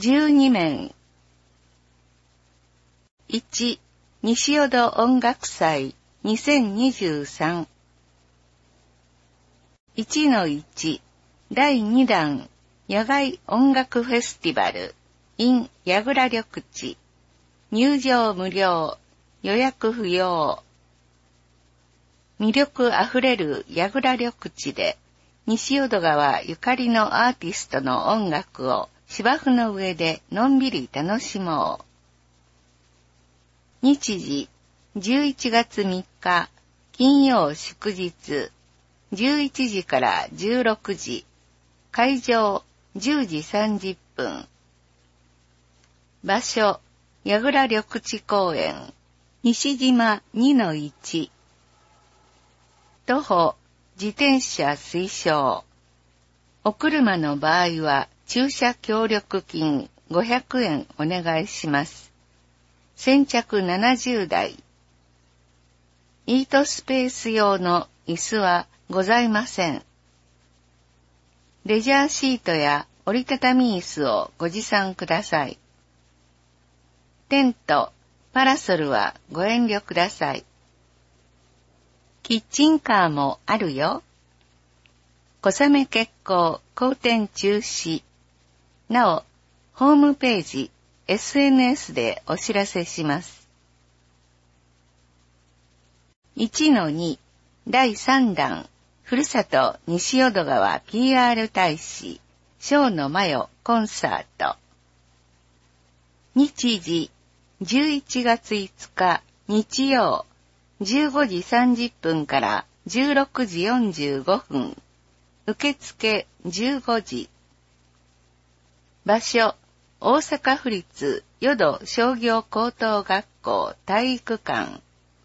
12面。1、西淀音楽祭2023。1-1、第2弾、野外音楽フェスティバル in 矢倉緑地。入場無料、予約不要。魅力あふれる矢倉緑地で、西淀川ゆかりのアーティストの音楽を芝生の上でのんびり楽しもう。日時、11月3日、金曜祝日、11時から16時、会場10時30分。場所、矢倉緑地公園、西島 2-1。徒歩、自転車推奨。お車の場合は駐車協力金500円お願いします。先着70台。イートスペース用の椅子はございません。レジャーシートや折りたたみ椅子をご持参ください。テント、パラソルはご遠慮ください。キッチンカーもあるよ。小雨決行、好天中止。なお、ホームページ、SNS でお知らせします。1-2、第3弾、ふるさと西淀川 PR 大使、生野真代コンサート。日時、11月5日、日曜、15時30分から16時45分。受付15時。場所、大阪府立淀商業高等学校体育館。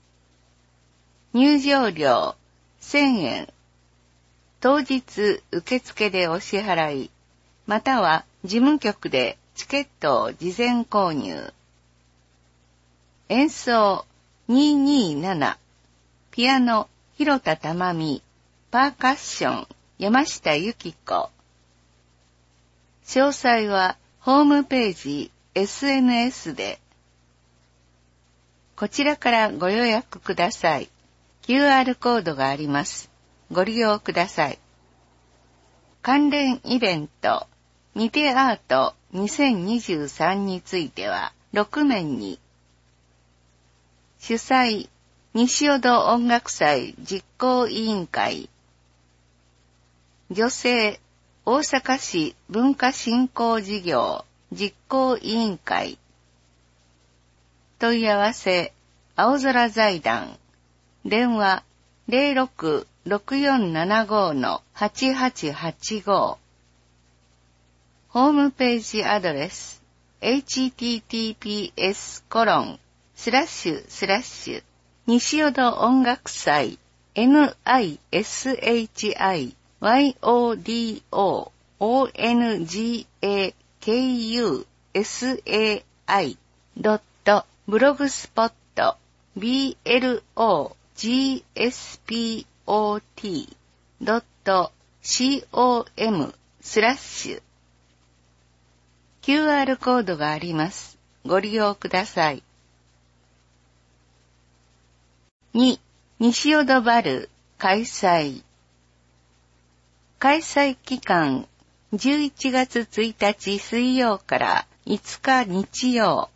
入場料1000円。当日受付でお支払い、または事務局でチケットを事前購入。演奏227。ピアノ広田珠美。パーカッション山下由紀子。詳細はホームページ SNS で。こちらからご予約ください。QR コードがあります。ご利用ください。関連イベント、にてアート2023については6面に。主催、西淀音楽祭実行委員会。女性、大阪市文化振興事業実行委員会。問い合わせ、青空財団。電話、06-6475-8885。ホームページアドレス、https:// 西淀音楽祭 nisiyongakksai.blogspot.com/。QR コードがあります。ご利用ください。2、西淀バル開催。開催期間、11月1日水曜から5日日曜。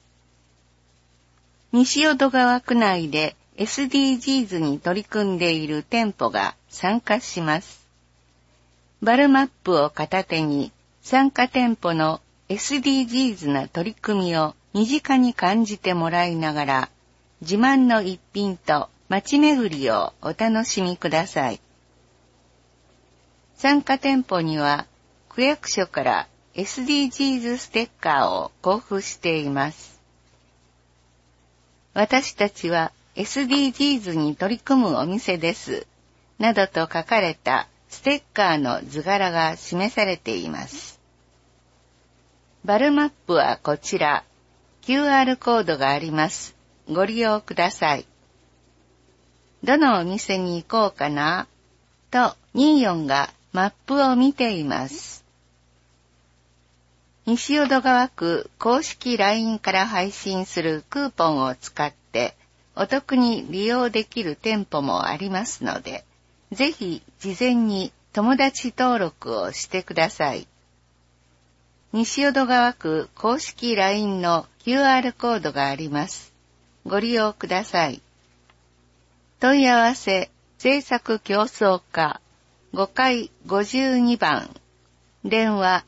西淀川区内で SDGs に取り組んでいる店舗が参加します。バルマップを片手に参加店舗のSDGs な取り組みを身近に感じてもらいながら、自慢の一品と街巡りをお楽しみください。参加店舗には、区役所から SDGs ステッカーを交付しています。私たちは SDGs に取り組むお店です。などと書かれたステッカーの図柄が示されています。バルマップはこちら。QR コードがあります。ご利用ください。どのお店に行こうかなと24がマップを見ています。 西淀川区公式 LINE から配信するクーポンを使ってお得に利用できる店舗もありますので、ぜひ事前に友達登録をしてください。西淀川区公式 LINE の QR コードがあります。ご利用ください。問い合わせ、制作競争課5階52番、電話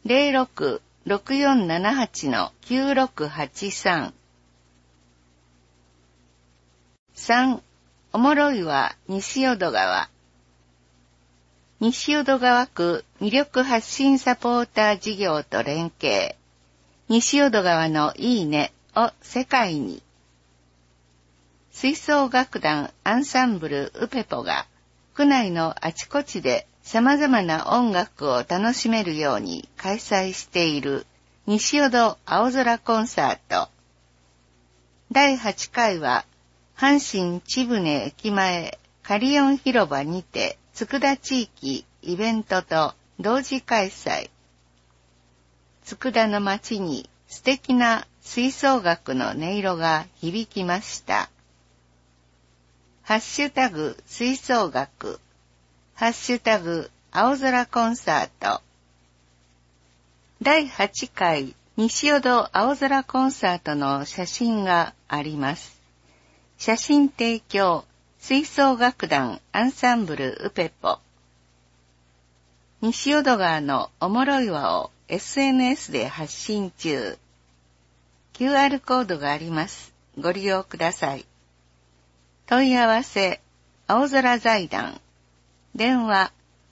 06-6478-9683。3. おもろいは西淀川。西淀川区魅力発信サポーター事業と連携。西淀川のいいねを世界に。吹奏楽団アンサンブルウペポが区内のあちこちで様々な音楽を楽しめるように開催している西淀青空コンサート。第8回は阪神千船駅前カリオン広場にて佃地域イベントと同時開催。佃の街に素敵な吹奏楽の音色が響きました。ハッシュタグ吹奏楽、ハッシュタグ青空コンサート。第8回西淀青空コンサートの写真があります。写真提供、吹奏楽団アンサンブルウペポ。西淀川のおもろいわを SNS で発信中。QR コードがあります。ご利用ください。問い合わせ、青空財団。電話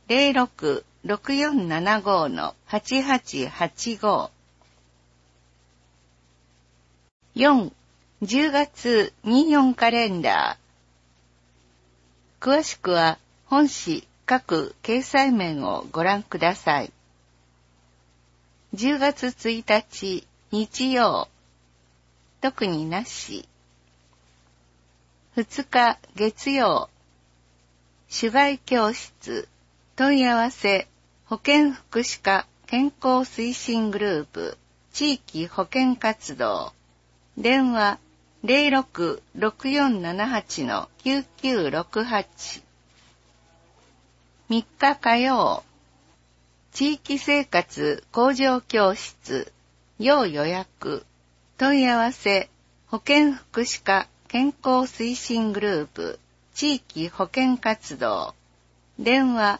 06-6475-8885。4. 10月24カレンダー。詳しくは本誌各掲載面をご覧ください。10月1日日曜。特になし。2日月曜。手外教室。問い合わせ、保健福祉課健康推進グループ地域保健活動。電話06-6478-9968。3日火曜。地域生活向上教室。要予約。問い合わせ、保健福祉課健康推進グループ地域保健活動。電話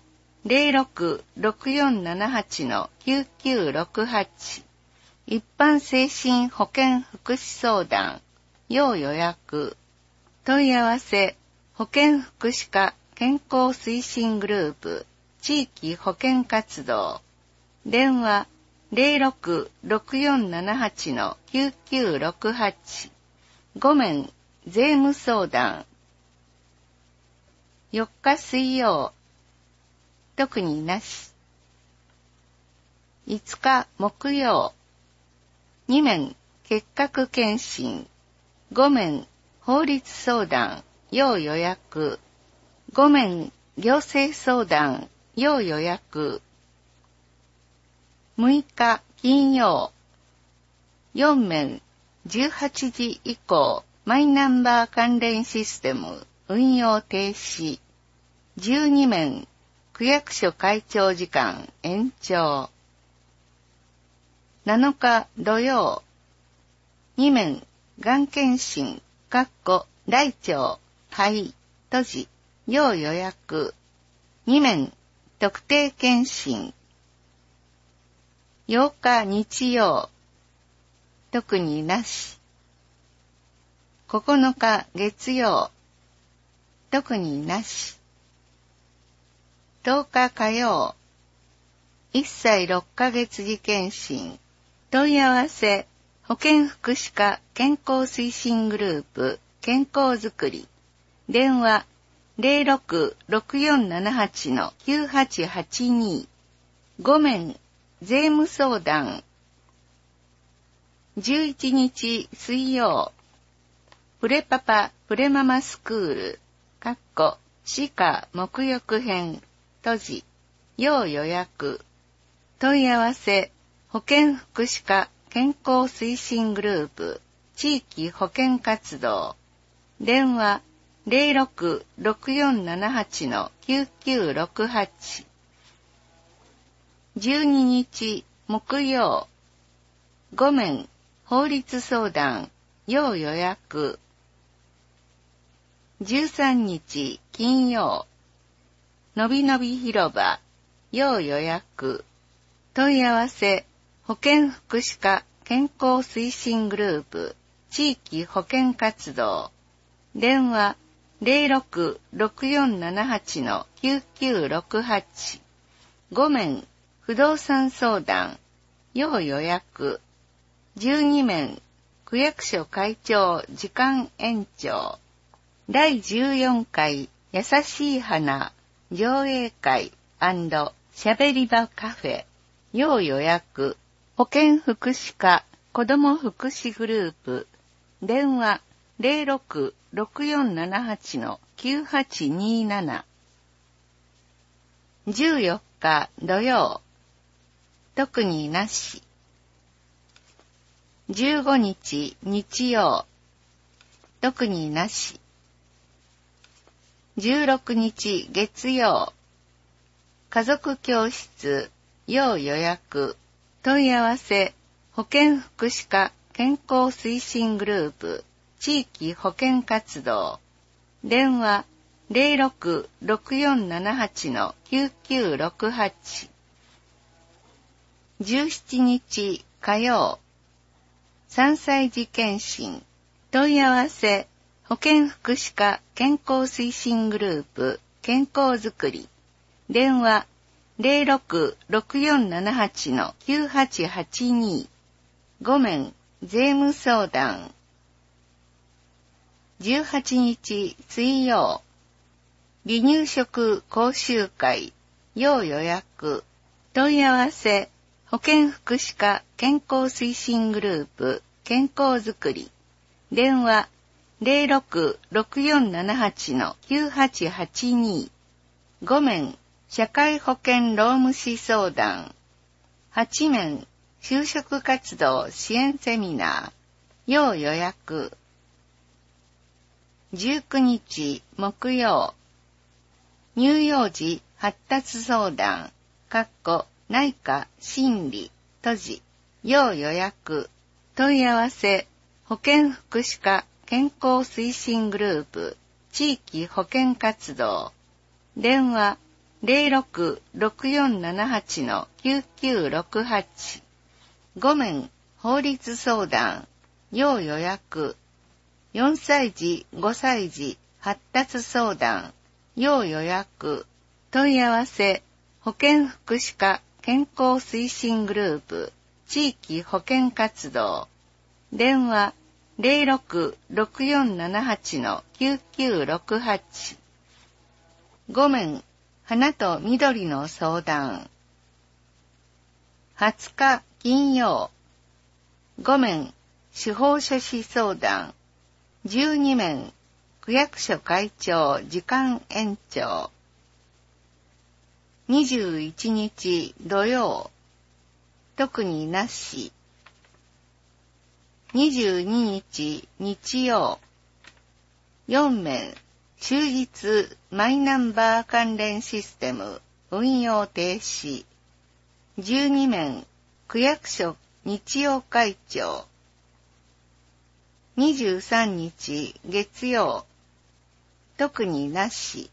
06-6478-9968。一般精神保健福祉相談。要予約。問い合わせ、保健福祉課健康推進グループ地域保健活動。電話06-6478-9968。5面税務相談。4日水曜。特になし。5日木曜。2面結核検診。5面法律相談。要予約。5面行政相談。要予約。6日金曜。4面18時以降マイナンバー関連システム運用停止。12面区役所開庁時間延長。7日土曜。2面がん検診大腸肺閉じ要予約。2面特定検診。8日日曜。特になし。9日月曜。特になし。10日火曜。1歳6ヶ月時検診。問い合わせ、保健福祉課健康推進グループ健康づくり。電話06-6478-9882。5面税務相談。11日水曜。プレパパプレママスクール歯科沐浴編閉じ要予約。問い合わせ保健福祉課健康推進グループ地域保健活動電話 066478-9968 12日木曜5面法律相談要予約13日金曜のびのび広場要予約問い合わせ保健福祉課健康推進グループ地域保健活動電話 066478-9968 5面不動産相談要予約12面区役所会長時間延長第14回優しい花上映会&しゃべり場カフェ要予約保健福祉課子ども福祉グループ電話 066478-9827 14日土曜特になし15日日曜特になし16日月曜家族教室要予約問い合わせ保健福祉課健康推進グループ地域保健活動電話 066478-9968 17日火曜3歳児検診問い合わせ保健福祉課健康推進グループ健康づくり電話 066478-9882 5面税務相談18日水曜離乳食講習会要予約問い合わせ保健福祉課健康推進グループ健康づくり電話 066478-9882 5面社会保険労務士相談8面就職活動支援セミナー要予約19日木曜乳幼児発達相談内科心理閉じ要予約問い合わせ保健福祉課健康推進グループ地域保健活動電話 066478-9968 5面法律相談要予約4歳児5歳児発達相談要予約問い合わせ保健福祉課健康推進グループ地域保健活動電話 066478-9968 5面花と緑の相談20日金曜5面司法書士相談12面区役所会長時間延長21日土曜特になし22日日曜4面終日マイナンバー関連システム運用停止12面区役所日曜会長23日月曜特になし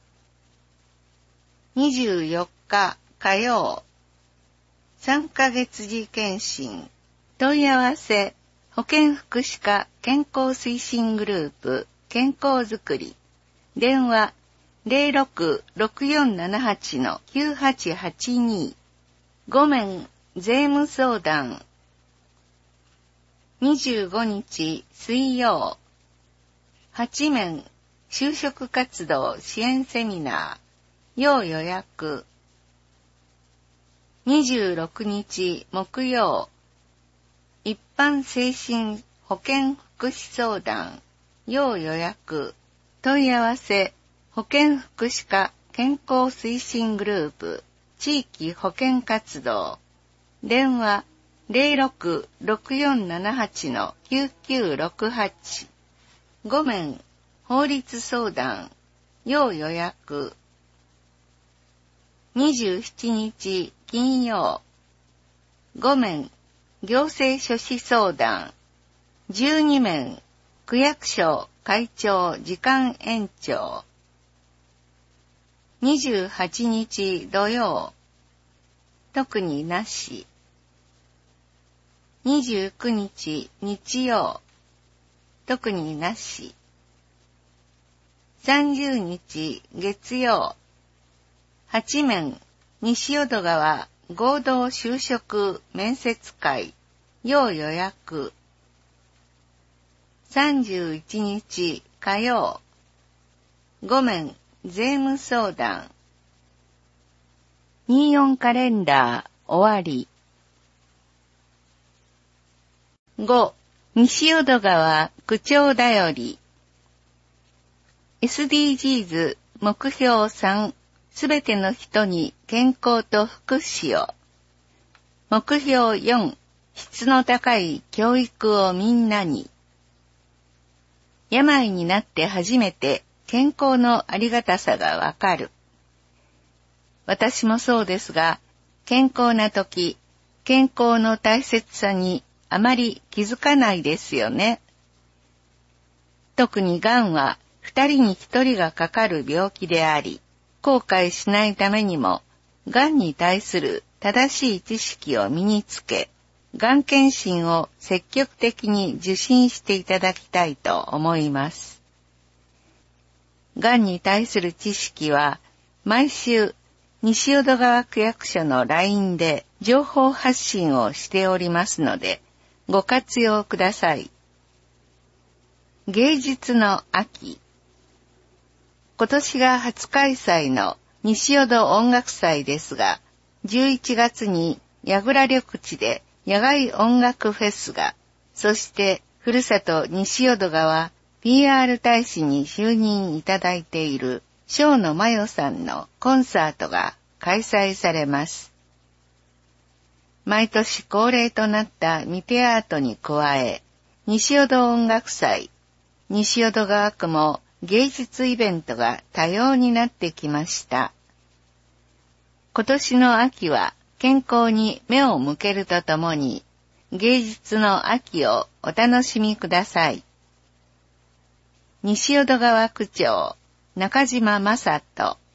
24日火曜3ヶ月時検診問い合わせ保健福祉課健康推進グループ健康づくり電話 066478-9882 5面税務相談25日水曜8面就職活動支援セミナー要予約26日木曜一般精神保健福祉相談要予約問い合わせ保健福祉課健康推進グループ地域保健活動電話 06-6478-9968。5面、法律相談、要予約。27日金曜。5面、行政書士相談。12面、区役所会長時間延長。28日土曜。特になし。29日日曜。特になし。30日月曜。8面、西淀川合同就職面接会、要予約。31日火曜。5面、税務相談。24カレンダー終わり。5、西淀川区長だより。SDGs 目標3、すべての人に健康と福祉を。目標4、質の高い教育をみんなに。病になって初めて健康のありがたさがわかる。私もそうですが、健康な時、健康の大切さにあまり気づかないですよね。特にがんは2人に1人がかかる病気であり、後悔しないためにも、がんに対する正しい知識を身につけ、がん検診を積極的に受診していただきたいと思います。がんに対する知識は、毎週、西淀川区役所の LINE で情報発信をしておりますので、ご活用ください。芸術の秋。今年が初開催の西淀音楽祭ですが、11月に矢倉緑地で野外音楽フェスが、そしてふるさと西淀川 PR 大使に就任いただいている正野真代さんのコンサートが開催されます。毎年恒例となったミテアートに加え、西淀音楽祭、西淀川区も芸術イベントが多様になってきました。今年の秋は健康に目を向けるとともに、芸術の秋をお楽しみください。西淀川区長、中島正人。